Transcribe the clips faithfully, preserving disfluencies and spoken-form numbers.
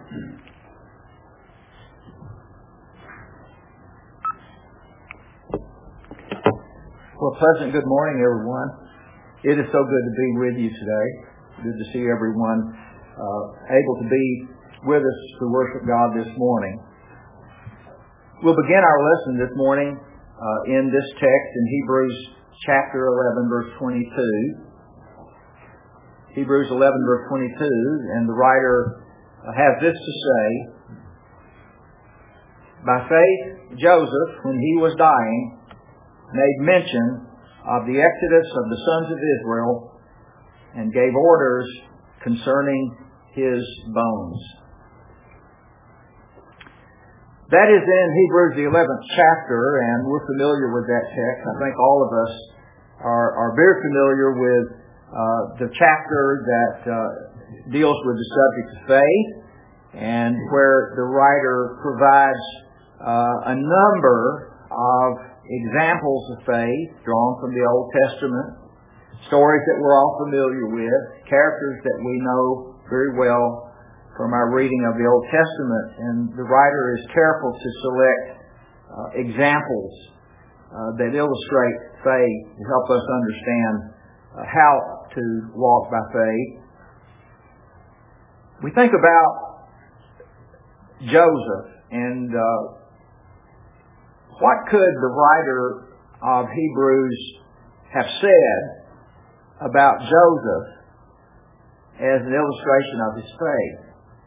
Well, pleasant good morning, everyone. It is so good to be with you today. Good to see everyone uh, able to be with us to worship God this morning. We'll begin our lesson this morning uh, in this text in Hebrews chapter eleven, verse twenty-two. Hebrews eleven, verse twenty-two, and the writer has this to say: By faith, Joseph, when he was dying, made mention of the exodus of the sons of Israel and gave orders concerning his bones. That is in Hebrews the eleventh chapter, and we're familiar with that text. I think all of us are, are very familiar with uh, the chapter that uh, deals with the subject of faith, and where the writer provides uh, a number of examples of faith drawn from the Old Testament, stories that we're all familiar with, characters that we know very well from our reading of the Old Testament. And the writer is careful to select uh, examples uh, that illustrate faith to help us understand uh, how to walk by faith. We think about Joseph, and uh, what could the writer of Hebrews have said about Joseph as an illustration of his faith?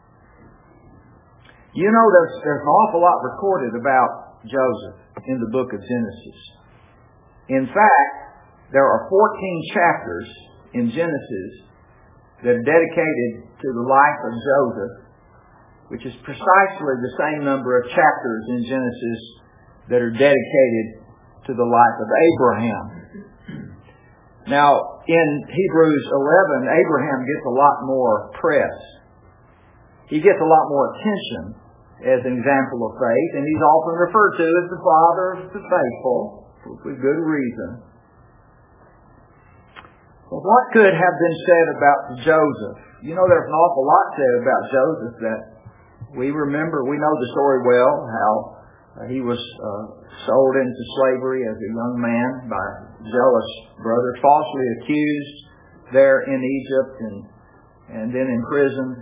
You know, there's, there's an awful lot recorded about Joseph in the book of Genesis. In fact, there are fourteen chapters in Genesis that are dedicated to the life of Joseph, which is precisely the same number of chapters in Genesis that are dedicated to the life of Abraham. Now, in Hebrews eleven, Abraham gets a lot more press. He gets a lot more attention as an example of faith, and he's often referred to as the father of the faithful, with good reason. Well, what could have been said about Joseph? You know, there's an awful lot said about Joseph that we remember. We know the story well, how Uh, he was uh, sold into slavery as a young man by jealous brothers, falsely accused there in Egypt, and and then imprisoned.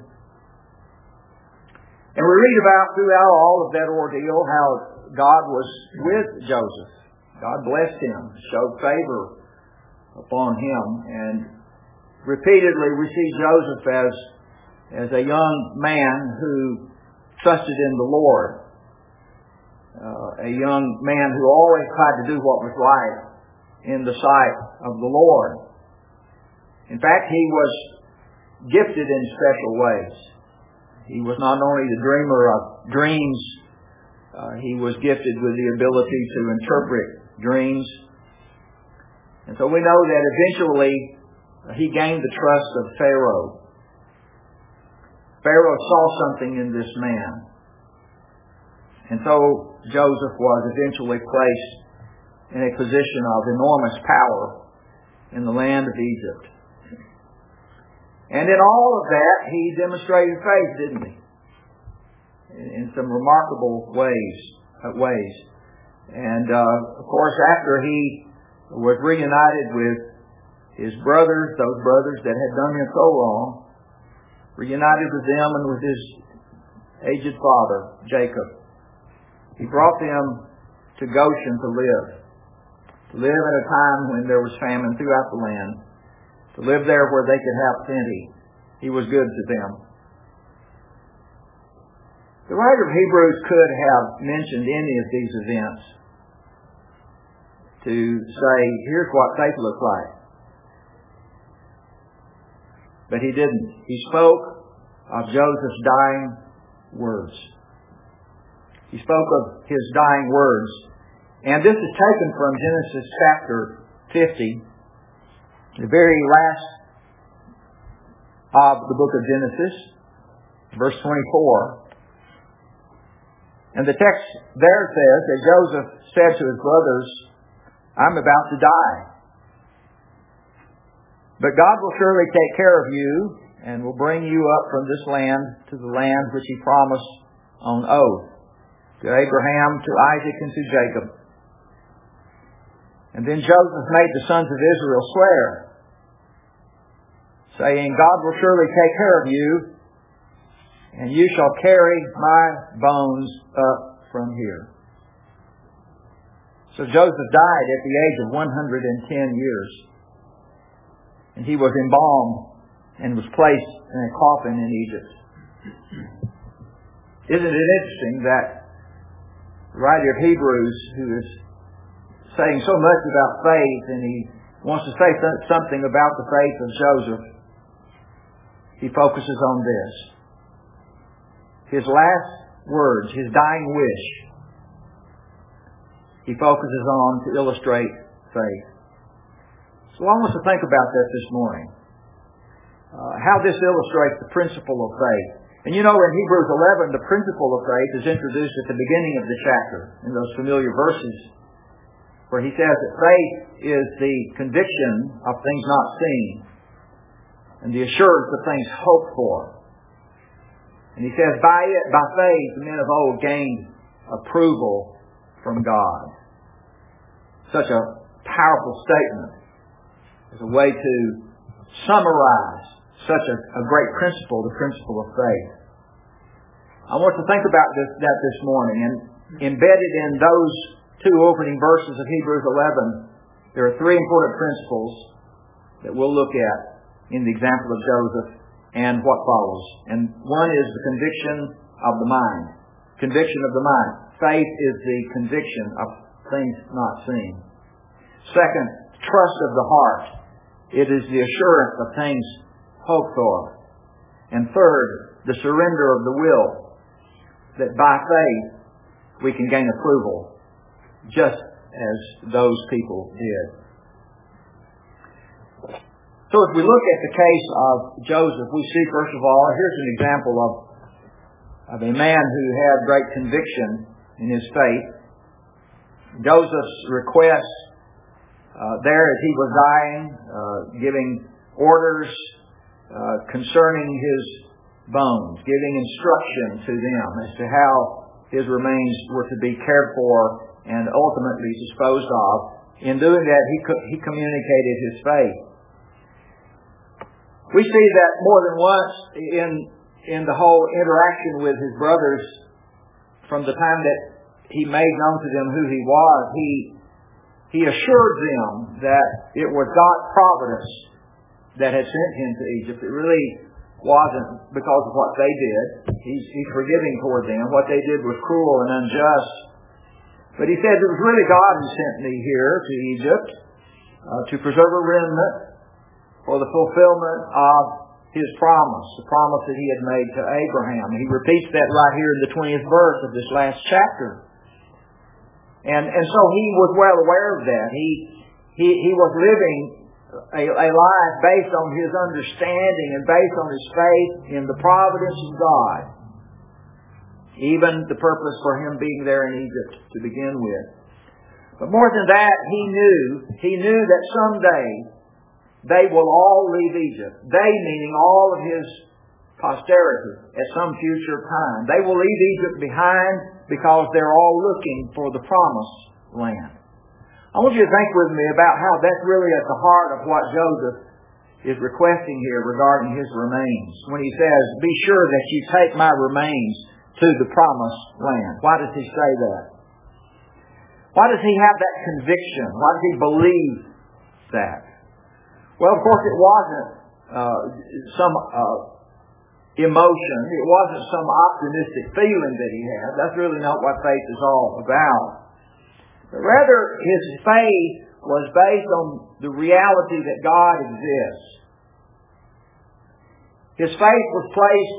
And we read about throughout all of that ordeal how God was with Joseph. God blessed him, showed favor upon him, and repeatedly we see Joseph as as a young man who trusted in the Lord. Uh, a young man who always tried to do what was right in the sight of the Lord. In fact, he was gifted in special ways. He was not only the dreamer of dreams, uh, he was gifted with the ability to interpret dreams. And so we know that eventually uh, he gained the trust of Pharaoh. Pharaoh saw something in this man. And so Joseph was eventually placed in a position of enormous power in the land of Egypt. And in all of that, he demonstrated faith, didn't he? In some remarkable ways. Uh, ways. And uh, of course, after he was reunited with his brothers, those brothers that had done him so wrong, reunited with them and with his aged father, Jacob, he brought them to Goshen to live. To live at a time when there was famine throughout the land. To live there where they could have plenty. He was good to them. The writer of Hebrews could have mentioned any of these events to say, here's what faith looks like. But he didn't. He spoke of Joseph's dying words. He spoke of his dying words. And this is taken from Genesis chapter fifty, the very last of the book of Genesis, verse twenty-four. And the text there says that Joseph said to his brothers, I'm about to die. But God will surely take care of you and will bring you up from this land to the land which he promised on oath to Abraham, to Isaac, and to Jacob. And then Joseph made the sons of Israel swear, saying, God will surely take care of you, and you shall carry my bones up from here. So Joseph died at the age of one hundred ten years. And he was embalmed and was placed in a coffin in Egypt. Isn't it interesting that the writer of Hebrews, who is saying so much about faith, and he wants to say something about the faith of Joseph, he focuses on this. His last words, his dying wish, he focuses on to illustrate faith. So I want us to think about that this morning. Uh, how this illustrates the principle of faith. And you know, in Hebrews eleven, the principle of faith is introduced at the beginning of the chapter, in those familiar verses, where he says that faith is the conviction of things not seen, and the assurance of things hoped for. And he says, by it, by faith, the men of old gained approval from God. Such a powerful statement as a way to summarize such a, a great principle, the principle of faith. I want to think about this, that this morning, and embedded in those two opening verses of Hebrews eleven, there are three important principles that we'll look at in the example of Joseph and what follows. And one is the conviction of the mind. Conviction of the mind. Faith is the conviction of things not seen. Second, trust of the heart. It is the assurance of things hoped for. And third, the surrender of the will, that by faith we can gain approval, just as those people did. So if we look at the case of Joseph, we see, first of all, here's an example of, of a man who had great conviction in his faith. Joseph's request uh, there as he was dying, uh, giving orders uh, concerning his bones, giving instruction to them as to how his remains were to be cared for and ultimately disposed of. In doing that, he co- he communicated his faith. We see that more than once in in the whole interaction with his brothers, from the time that he made known to them who he was, he he assured them that it was God's providence that had sent him to Egypt. It really wasn't because of what they did. He's, he's forgiving toward them. What they did was cruel and unjust. But he said it was really God who sent me here to Egypt uh, to preserve a remnant for the fulfillment of his promise, the promise that he had made to Abraham. He repeats that right here in the twentieth verse of this last chapter. And and so he was well aware of that. He he he was living a, a life based on his understanding and based on his faith in the providence of God. Even the purpose for him being there in Egypt to begin with. But more than that, he knew, he knew that someday they will all leave Egypt. They meaning all of his posterity at some future time. They will leave Egypt behind because they're all looking for the promised land. I want you to think with me about how that's really at the heart of what Joseph is requesting here regarding his remains. When he says, be sure that you take my remains to the promised land. Why does he say that? Why does he have that conviction? Why does he believe that? Well, of course, it wasn't uh, some uh, emotion. It wasn't some optimistic feeling that he had. That's really not what faith is all about. But rather, his faith was based on the reality that God exists. His faith was placed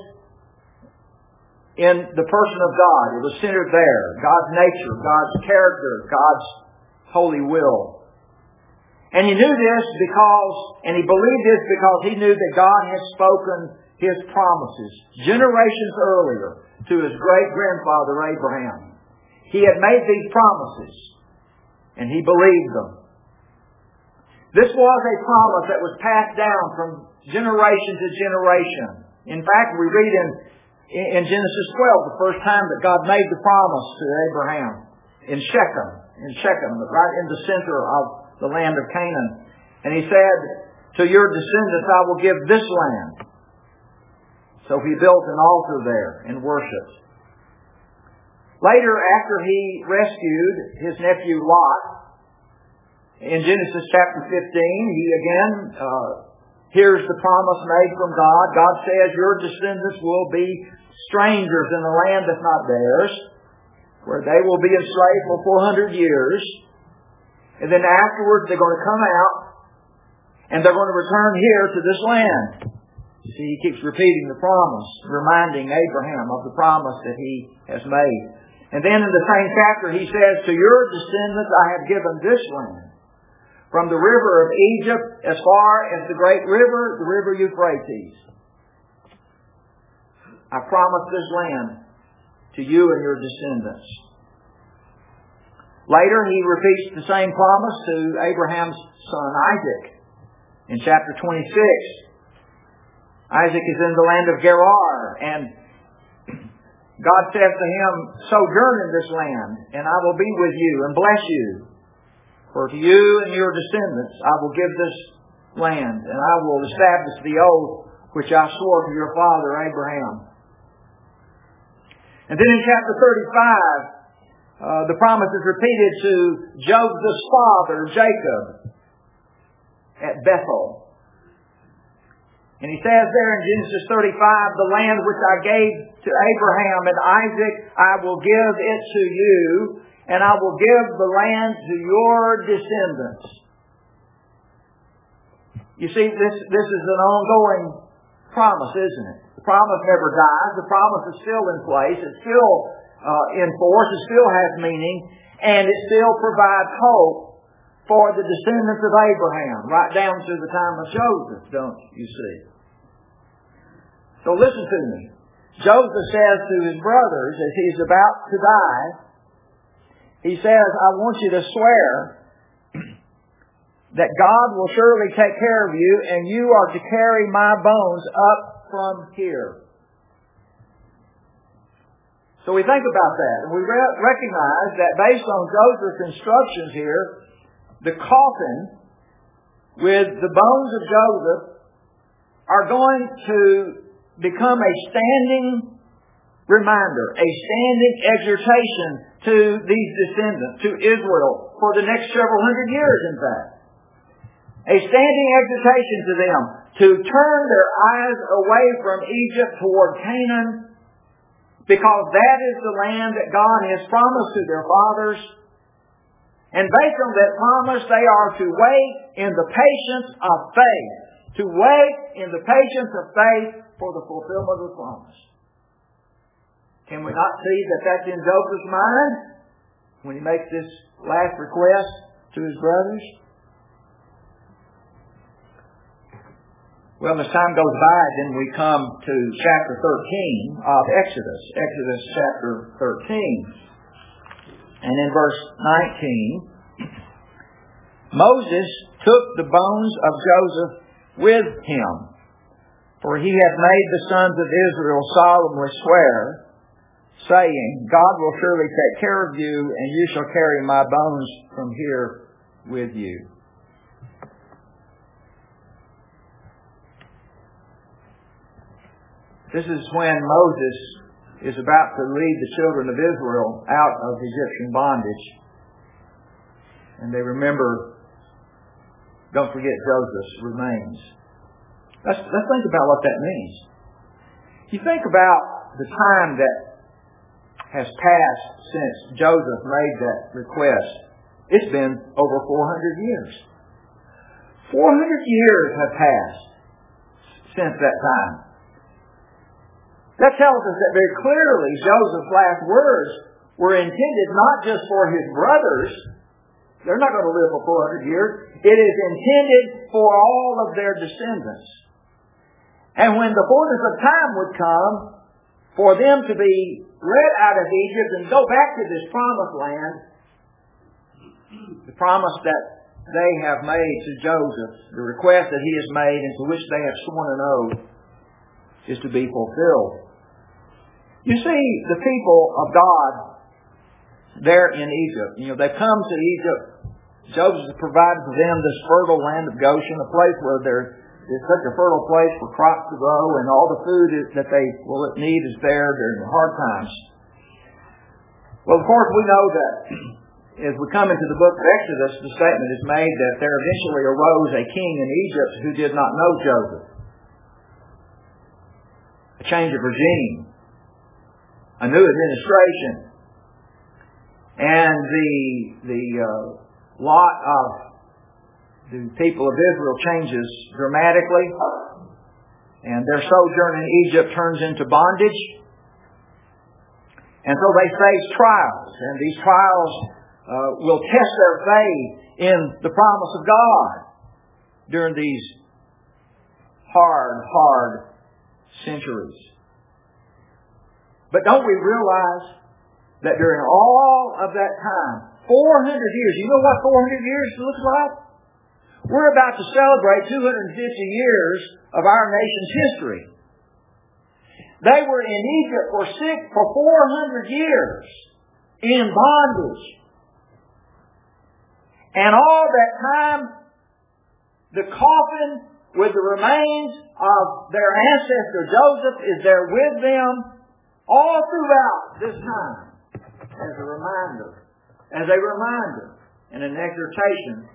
in the person of God. It was centered there. God's nature, God's character, God's holy will. And he knew this because, and he believed this because he knew that God had spoken his promises generations earlier to his great-grandfather Abraham. He had made these promises, and he believed them. This was a promise that was passed down from generation to generation. In fact, we read in, in Genesis twelve, the first time that God made the promise to Abraham in Shechem, in Shechem, right in the center of the land of Canaan. And He said, to your descendants I will give this land. So He built an altar there and worshipped. Later, after He rescued his nephew Lot, in Genesis chapter fifteen, he again uh, hears the promise made from God. God says, your descendants will be strangers in a land that's not theirs, where they will be enslaved for four hundred years. And then afterwards they're going to come out and they're going to return here to this land. You see, He keeps repeating the promise, reminding Abraham of the promise that He has made. And then in the same chapter He says, to your descendants I have given this land, from the river of Egypt as far as the great river, the river Euphrates. I promise this land to you and your descendants. Later, He repeats the same promise to Abraham's son Isaac. In chapter twenty-six, Isaac is in the land of Gerar, and God says to him, sojourn in this land, and I will be with you and bless you. For to you and your descendants I will give this land, and I will establish the oath which I swore to your father Abraham. And then in chapter thirty-five, uh, the promise is repeated to Joseph's father Jacob at Bethel. And he says there in Genesis thirty-five, the land which I gave to Abraham and Isaac, I will give it to you, and I will give the land to your descendants. You see, this, this is an ongoing promise, isn't it? The promise never dies. The promise is still in place. It's still uh, in force. It still has meaning. And it still provides hope for the descendants of Abraham, right down to the time of Joseph, don't you see? So listen to me. Joseph says to his brothers as he's about to die, he says, I want you to swear that God will surely take care of you, and you are to carry my bones up from here. So we think about that, and we re- recognize that based on Joseph's instructions here, the coffin with the bones of Joseph are going to become a standing reminder, a standing exhortation to these descendants, to Israel, for the next several hundred years, in fact. A standing exhortation to them to turn their eyes away from Egypt toward Canaan, because that is the land that God has promised to their fathers. And based on that promise, they are to wait in the patience of faith. To wait in the patience of faith for the fulfillment of the promise. Can we not see that that's in Joseph's mind when he makes this last request to his brothers? Well, as time goes by, then we come to chapter thirteen of Exodus. Exodus chapter thirteen. And in verse nineteen, Moses took the bones of Joseph with him, for he had made the sons of Israel solemnly swear, saying, God will surely take care of you, and you shall carry my bones from here with you. This is when Moses is about to lead the children of Israel out of Egyptian bondage. And they remember, don't forget Joseph's remains. Let's, let's think about what that means. You think about the time that has passed since Joseph made that request. It's been over four hundred years. four hundred years have passed since that time. That tells us that very clearly Joseph's last words were intended not just for his brothers. They're not going to live for four hundred years. It is intended for all of their descendants. And when the fullness of time would come for them to be led out of Egypt and go back to this promised land, the promise that they have made to Joseph, the request that he has made and to which they have sworn an oath, is to be fulfilled. You see, the people of God there in Egypt, you know, they come to Egypt. Joseph has provided for them this fertile land of Goshen, a place where there is such a fertile place for crops to grow, and all the food that they will need is there during the hard times. Well, of course, we know that as we come into the book of Exodus, the statement is made that there eventually arose a king in Egypt who did not know Joseph. A change of regime. A new administration. And the, the uh, lot of the people of Israel changes dramatically. And their sojourn in Egypt turns into bondage. And so they face trials. And these trials uh, will test their faith in the promise of God during these hard, hard centuries. But don't we realize that during all of that time, four hundred years, you know what four hundred years looks like? We're about to celebrate two hundred fifty years of our nation's history. They were in Egypt for six, for four hundred years in bondage. And all that time, the coffin with the remains of their ancestor Joseph is there with them all throughout this time as a reminder, as a reminder and an exhortation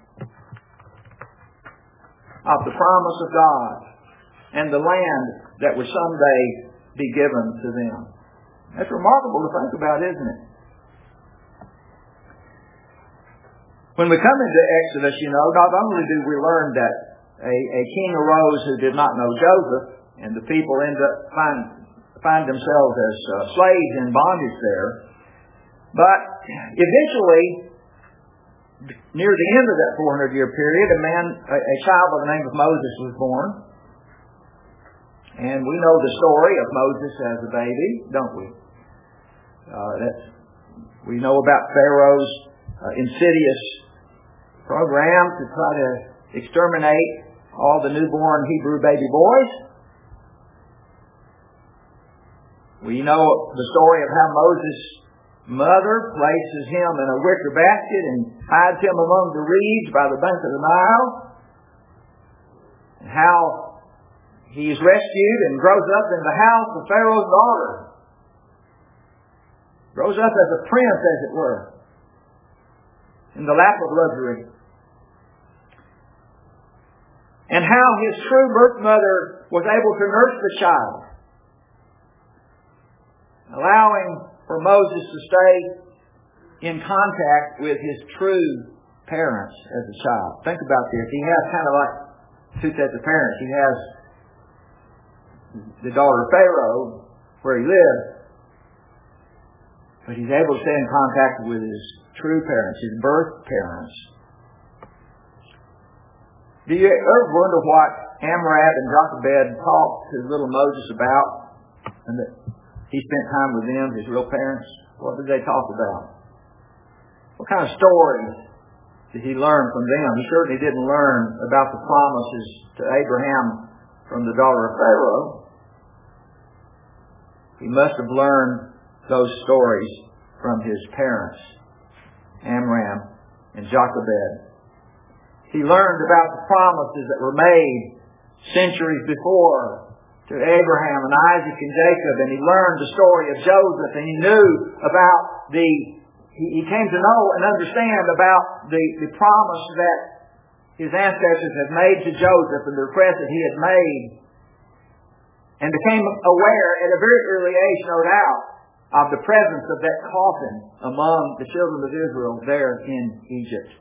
of the promise of God and the land that would someday be given to them. That's remarkable to think about, isn't it? When we come into Exodus, you know, not only do we learn that a, a king arose who did not know Joseph, and the people end up find, find themselves as uh, slaves in bondage there, but eventually, near the end of that four hundred year period, a man, a, a child by the name of Moses was born. And we know the story of Moses as a baby, don't we? Uh, that's, we know about Pharaoh's uh, insidious program to try to exterminate all the newborn Hebrew baby boys. We know the story of how Moses' mother places him in a wicker basket and hides him among the reeds by the bank of the Nile. And how he is rescued and grows up in the house of Pharaoh's daughter. Grows up as a prince, as it were, in the lap of luxury. And how his true birth mother was able to nurse the child, allowing for Moses to stay in contact with his true parents as a child. Think about this. He has kind of like two sets of parents. He has the daughter of Pharaoh, where he lived, but he's able to stay in contact with his true parents, his birth parents. Do you ever wonder what Amram and Jochebed talked to little Moses about, and that he spent time with them, his real parents? What did they talk about? What kind of stories did he learn from them? He certainly didn't learn about the promises to Abraham from the daughter of Pharaoh. He must have learned those stories from his parents, Amram and Jochebed. He learned about the promises that were made centuries before to Abraham and Isaac and Jacob, and he learned the story of Joseph, and he knew about the, he, he came to know and understand about the, the promise that his ancestors had made to Joseph and the request that he had made, and became aware at a very early age, no doubt, of the presence of that coffin among the children of Israel there in Egypt.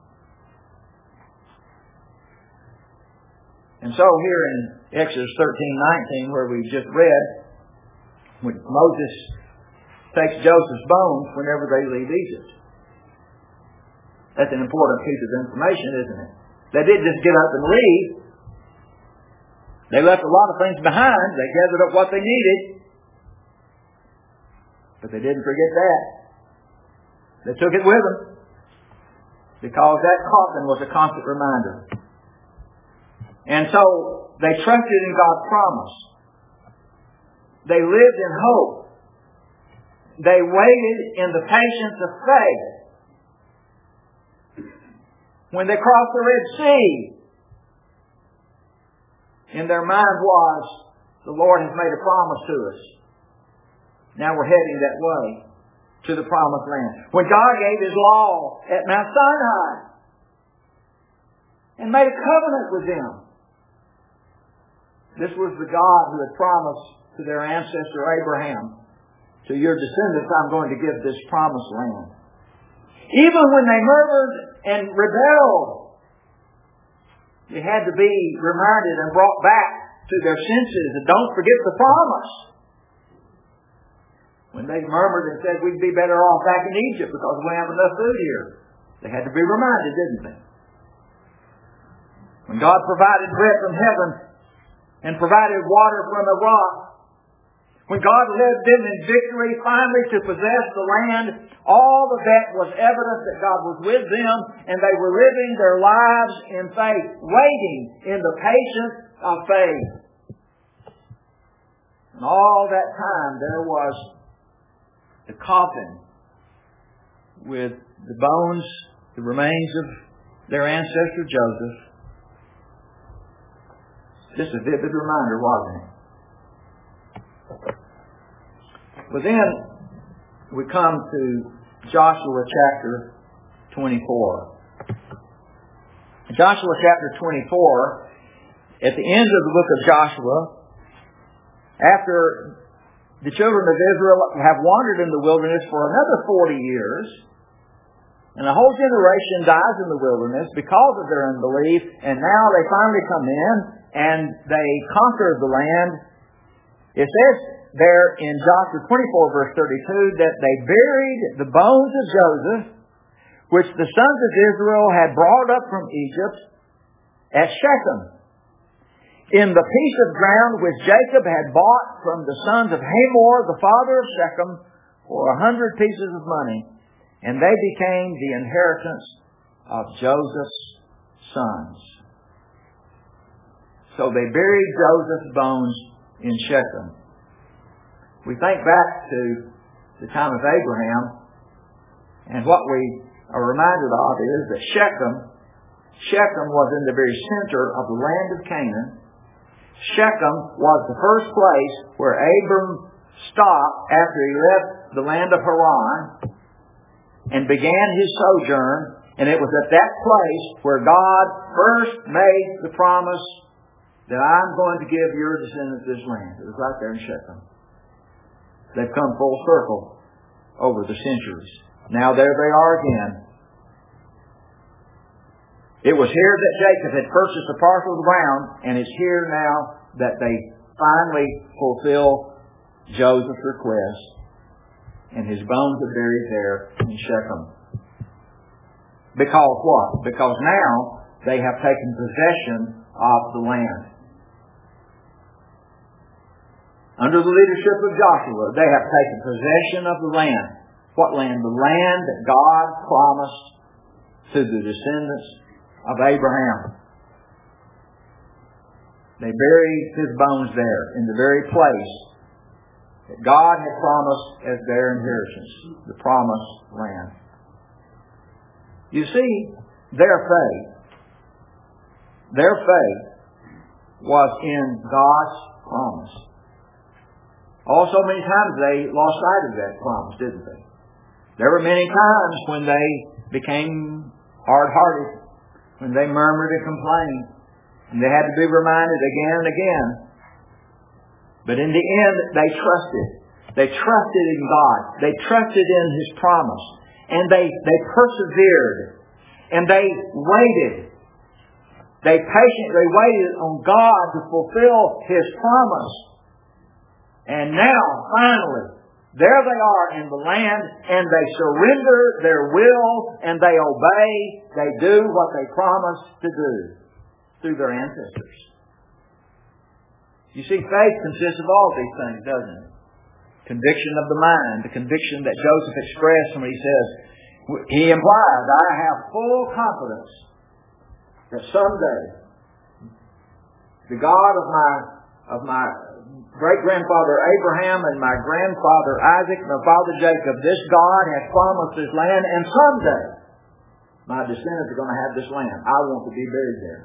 And so here in Exodus thirteen nineteen, where we just read, when Moses takes Joseph's bones whenever they leave Egypt. That's an important piece of information, isn't it? They didn't just get up and leave. They left a lot of things behind. They gathered up what they needed. But they didn't forget that. They took it with them. because that coffin was a constant reminder. And so they trusted in God's promise. They lived in hope. They waited in the patience of faith. When they crossed the Red Sea, in their mind was, the Lord has made a promise to us. Now we're heading that way to the promised land. When God gave His law at Mount Sinai and made a covenant with them, this was the God who had promised to their ancestor Abraham, to your descendants I'm going to give this promised land. Even when they murmured and rebelled, they had to be reminded and brought back to their senses, and don't forget the promise. When they murmured and said we'd be better off back in Egypt because we have enough food here, they had to be reminded, didn't they? When God provided bread from heaven and provided water from a rock, when God led them in victory finally to possess the land, all of that was evidence that God was with them, and they were living their lives in faith, waiting in the patience of faith. And all that time there was the coffin with the bones, the remains of their ancestor Joseph. Just a vivid reminder, wasn't it? Well, then we come to Joshua chapter twenty-four. Joshua chapter twenty-four, at the end of the book of Joshua, after the children of Israel have wandered in the wilderness for another forty years, and a whole generation dies in the wilderness because of their unbelief, and now they finally come in and they conquer the land. It says there in Joshua twenty-four verse thirty-two that they buried the bones of Joseph, which the sons of Israel had brought up from Egypt, at Shechem, in the piece of ground which Jacob had bought from the sons of Hamor, the father of Shechem, for a hundred pieces of money. And they became the inheritance of Joseph's sons. So they buried Joseph's bones in Shechem. We think back to the time of Abraham, and what we are reminded of is that Shechem, Shechem was in the very center of the land of Canaan. Shechem was the first place where Abram stopped after he left the land of Haran and began his sojourn. And it was at that place where God first made the promise that I'm going to give your descendants this land. It was right there in Shechem. They've come full circle over the centuries. Now there they are again. It was here that Jacob had purchased a parcel of ground, and it's here now that they finally fulfill Joseph's request, and his bones are buried there in Shechem. Because what? Because now they have taken possession of the land. Under the leadership of Joshua, they have taken possession of the land. What land? The land that God promised to the descendants of Abraham. They buried his bones there in the very place that God had promised as their inheritance, the promised land. You see, their faith, their faith was in God's promise. Also, many times they lost sight of that promise, didn't they? There were many times when they became hard-hearted, when they murmured and complained, and they had to be reminded again and again. But in the end, they trusted. They trusted in God. They trusted in His promise. And they, they persevered. And they waited. They patiently waited on God to fulfill His promise. And now, finally, there they are in the land, and they surrender their will, and they obey. They do what they promised to do through their ancestors. You see, faith consists of all these things, doesn't it? Conviction of the mind, the conviction that Joseph expressed when he says, He implies, I have full confidence that someday the God of my of my great-grandfather Abraham and my grandfather Isaac and my father Jacob, this God has promised this land, and someday my descendants are going to have this land. I want to be buried there.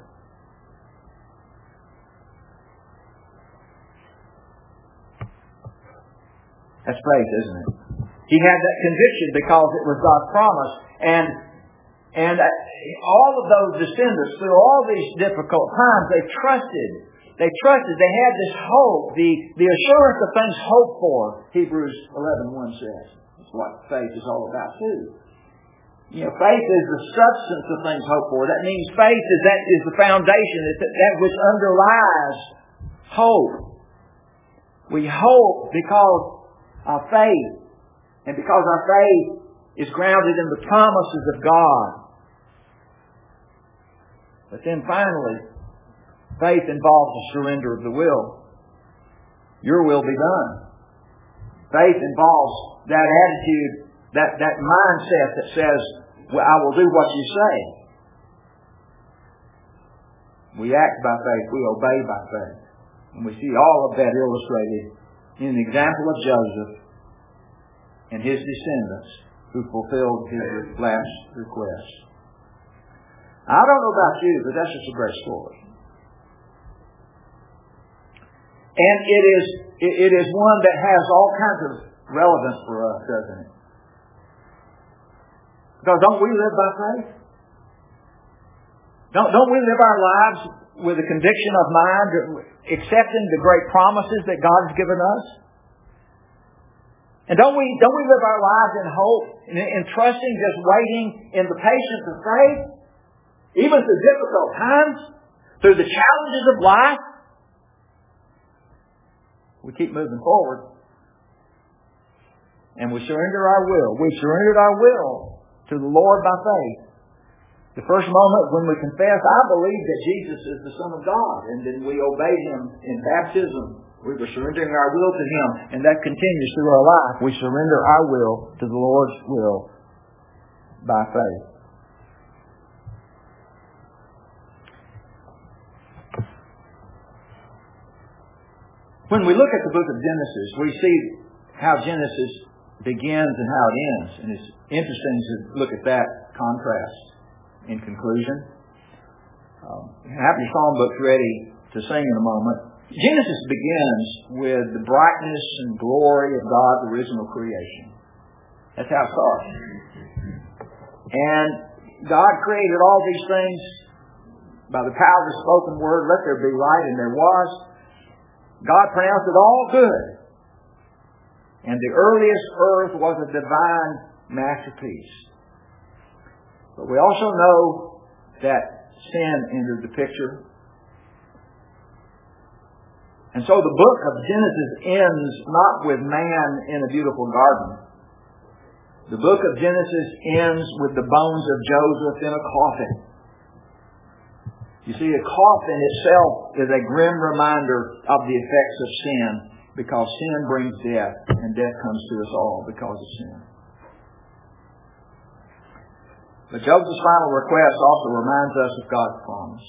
That's faith, isn't it? He had that conviction because it was God's promise. And and all of those descendants, through all these difficult times, they trusted. They trusted. They had this hope, the, the assurance of things hoped for, Hebrews eleven one says. That's what faith is all about too. You know, faith is the substance of things hoped for. That means faith is that is the foundation, it's that which underlies hope. We hope because our faith, and because our faith is grounded in the promises of God. But then finally, faith involves a surrender of the will. Your will be done. Faith involves that attitude, that, that mindset that says, well, I will do what you say. We act by faith. We obey by faith. And we see all of that illustrated in the example of Joseph and his descendants who fulfilled his last request. I don't know about you, but that's just a great story. And it is it is one that has all kinds of relevance for us, doesn't it? Because don't we live by faith? Don't, don't we live our lives with a conviction of mind, accepting the great promises that God has given us? And don't we don't we live our lives in hope, in, in trusting, just waiting in the patience of faith, even through difficult times, through the challenges of life? We keep moving forward. And we surrender our will. We surrendered our will to the Lord by faith. The first moment when we confess, I believe that Jesus is the Son of God, and then we obey Him in baptism. We were surrendering our will to Him, and that continues through our life. We surrender our will to the Lord's will by faith. When we look at the book of Genesis, we see how Genesis begins and how it ends. And it's interesting to look at that contrast in conclusion. Um, have your psalm books ready to sing in a moment. Genesis begins with the brightness and glory of God's original creation. That's how it starts. And God created all these things by the power of the spoken word. Let there be light, and there was. God pronounced it all good. And the earliest earth was a divine masterpiece. But we also know that sin entered the picture. And so the book of Genesis ends not with man in a beautiful garden. The book of Genesis ends with the bones of Joseph in a coffin. You see, a coffin itself is a grim reminder of the effects of sin, because sin brings death, and death comes to us all because of sin. But Joseph's final request also reminds us of God's promise.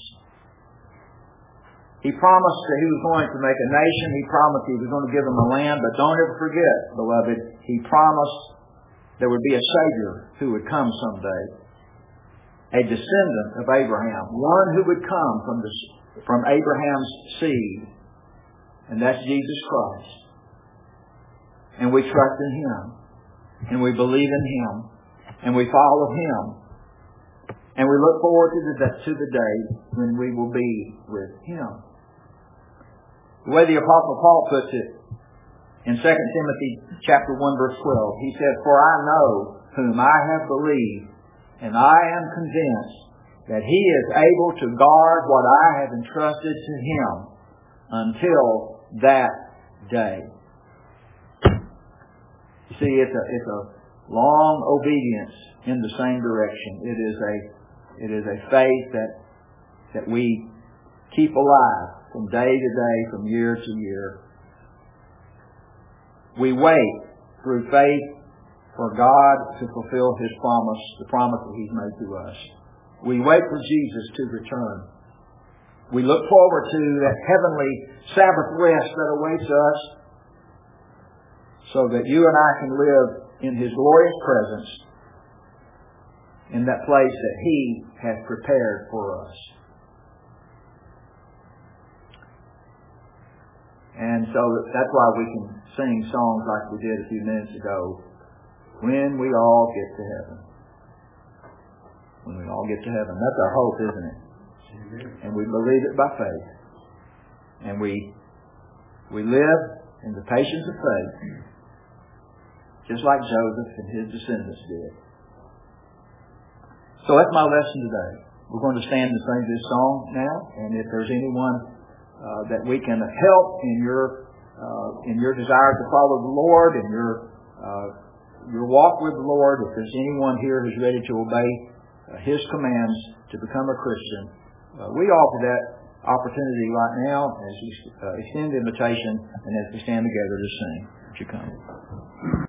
He promised that He was going to make a nation. He promised He was going to give them a land. But don't ever forget, beloved, He promised there would be a Savior who would come someday. A descendant of Abraham. One who would come from, the, from Abraham's seed. And that's Jesus Christ. And we trust in Him. And we believe in Him. And we follow Him. And we look forward to the, to the day when we will be with Him. The way the Apostle Paul puts it in Second Timothy chapter one verse twelve, he says, "For I know whom I have believed, and I am convinced that He is able to guard what I have entrusted to Him until that day." You see, it's a, it's a long obedience in the same direction. It is a It is a faith that that we keep alive from day to day, from year to year. We wait through faith for God to fulfill His promise, the promise that He's made to us. We wait for Jesus to return. We look forward to that heavenly Sabbath rest that awaits us so that you and I can live in His glorious presence in that place that He has prepared for us. And so that's why we can sing songs like we did a few minutes ago. When we all get to heaven. When we all get to heaven. That's our hope, isn't it? And we believe it by faith. And we we live in the patience of faith, just like Joseph and his descendants did. So that's my lesson today. We're going to stand and sing this song now, and if there's anyone uh, that we can help in your uh, in your desire to follow the Lord, in your uh, your walk with the Lord, if there's anyone here who's ready to obey uh, His commands to become a Christian, uh, we offer that opportunity right now as we uh, extend the invitation and as we stand together to sing. Would you come?